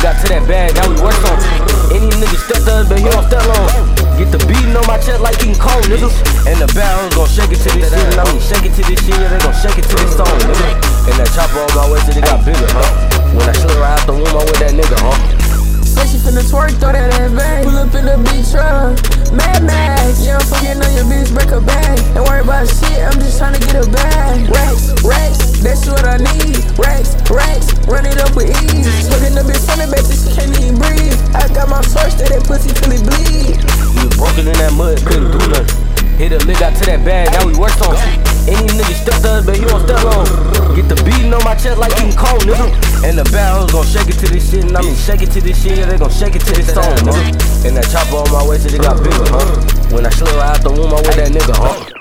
got to that bag, now we work on. Any nigga step to us, but he don't step long. Get the beating on my chest like King Kong, nigga. And the barrels gon' shake it to this shit, and I mean shake it to this shit, yeah, they gon' shake it to this song, nigga. And that chopper on my waist, it got bigger, huh? When I slid right out the womb, I'm with that nigga, huh? Say she finna twerk, throw that ass back. Pull up in the big truck, Mad Max. Yeah, I'm fucking on your bitch, break her back. Don't worry about shit, I'm just tryna get her back. Racks, racks, that's what I need. Racks, racks, run it up with ease. Smoking the bitch from the back, she can't even breathe. I got my source, that pussy till it bleed. We was broken in that mud, couldn't do nothing. Hit a lick, got to that bag, now we work on. Any nigga step to us, but he don't step long. Get the beating on my chest like King Kong, nigga. And the barrels gon' shake it to this shit, and I mean shake it to this shit, yeah, they gon' shake it to this song, nigga. And that chopper on my waist, it got bigger, huh? When I slid right out the womb, I'm with that nigga, huh?